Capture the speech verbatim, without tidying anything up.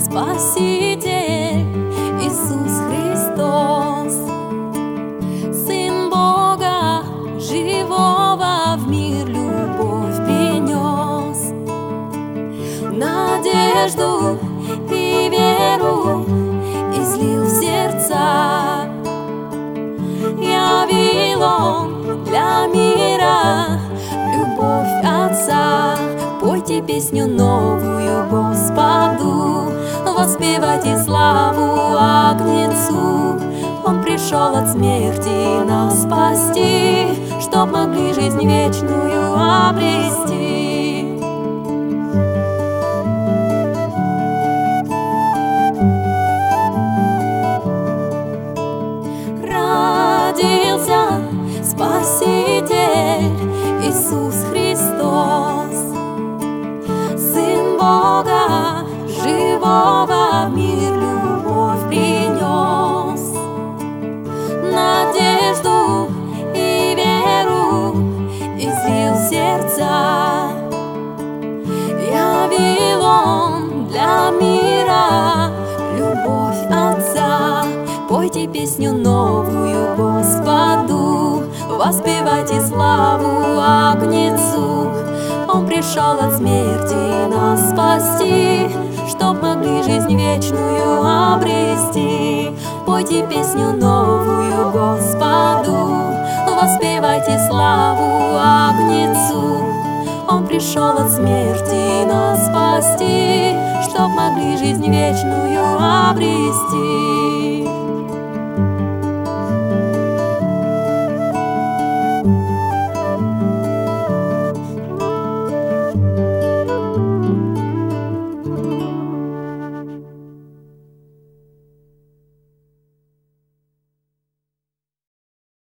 Спаситель Иисус Христос, Сын Бога живого, в мир любовь принес. Надежду и веру излил в сердца, явил Он для мира любовь Отца. Пойте песню новую Господу, воспевайте славу Агнецу. Он пришел от смерти нас спасти, чтоб могли жизнь вечную обрести. Родился Спаситель Иисус Христос, Сын Бога живого, в мир любовь принес. Надежду и веру излил в сердца, явил Он для мира любовь Отца. Пойте песню новую Господу, воспевайте славу Агнецу. Он пришел от смерти нас спасти, чтоб могли жизнь вечную обрести. Пойте песню новую Господу, воспевайте славу Агнецу. Он пришел от смерти нас спасти, чтоб могли жизнь вечную обрести.